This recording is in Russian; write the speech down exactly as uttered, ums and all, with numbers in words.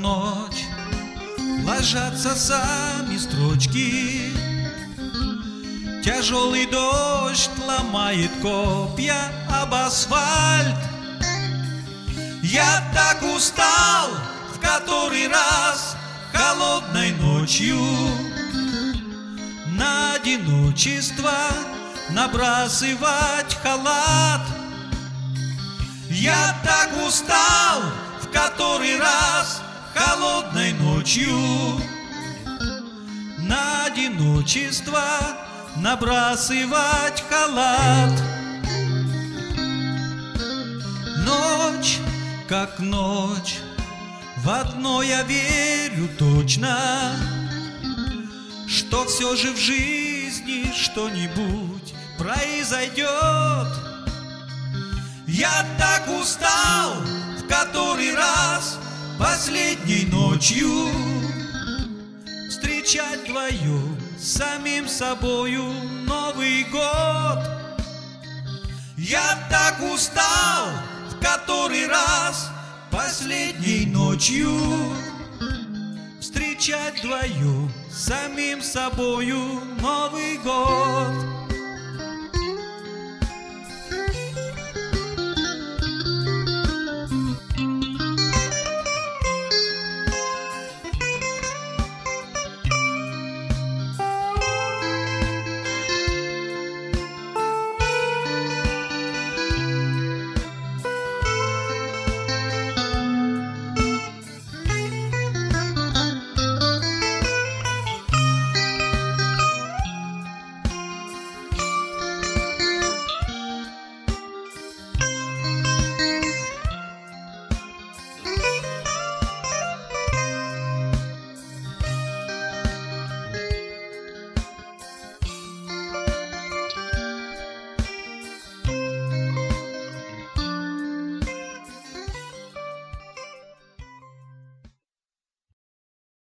ночь ложатся сами строчки. Тяжелый дождь ломает копья об асфальт. Я так устал в который раз холодной ночью на одиночество набрасывать халат. Я так устал в который раз холодной ночью на одиночество набрасывать халат. Ночь, как ночь, в одно я верю точно, что все же в жизни что-нибудь произойдет. Я так устал в который раз последней ночью встречать вдвоем с самим собою Новый год. Я так устал в который раз последней ночью встречать вдвоем с самим собою Новый год.